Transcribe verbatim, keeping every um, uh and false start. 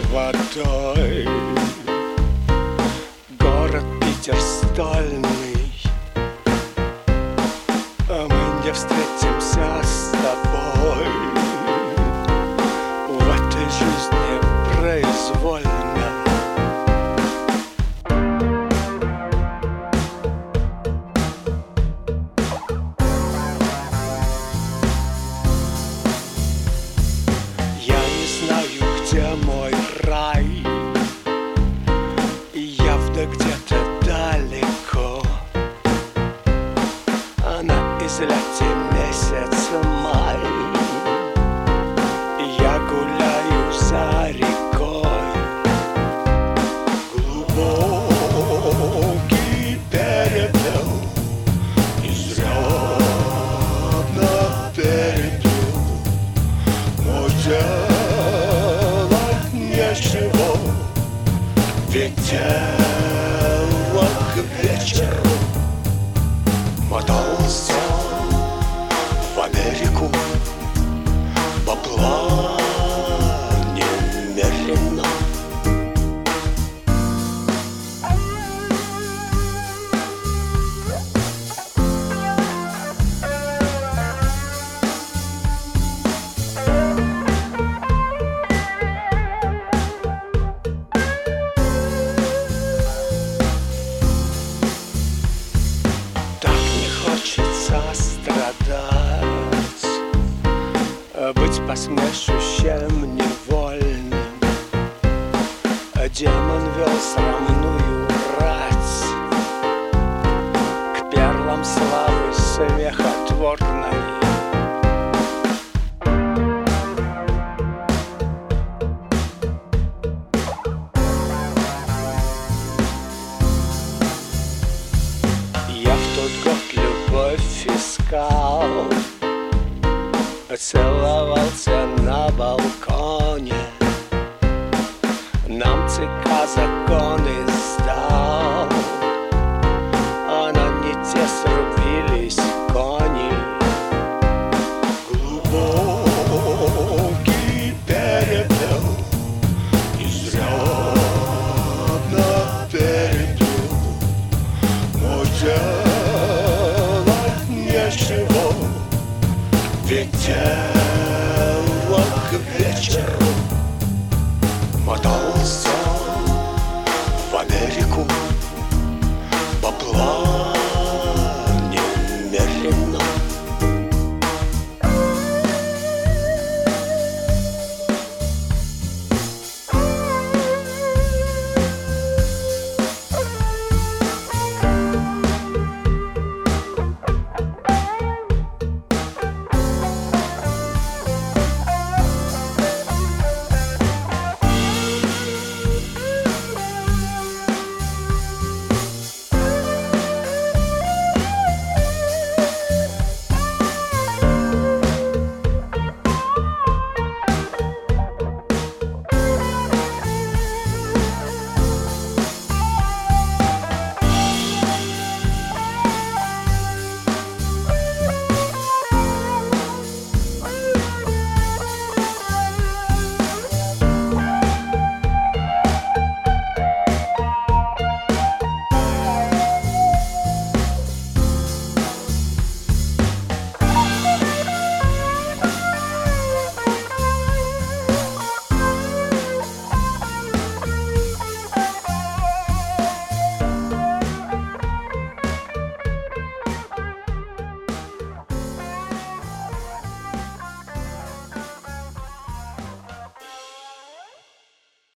водой. Город Питер стольный, а мы не встретимся с тобой в этой жизни произвольно. Я не знаю, где мой рай, явно где-то далеко, а на излете месяц май. Я гуляю за рекой, глубокий перепел изрядно перепил, но делать нечего, ведь дело к вечеру. Мотался в Америку по плане медленно. Хочется страдать, быть посмешищем невольным. Демон вел срамную рать к перлам славы смехотворной. Я в тот год любовь искал, целовался на балконе. Нам ЦК законы сдал, а на не те срубились кони. Глубокий перепел изрядно перепил, но делать нечего, ведь дело к вечеру.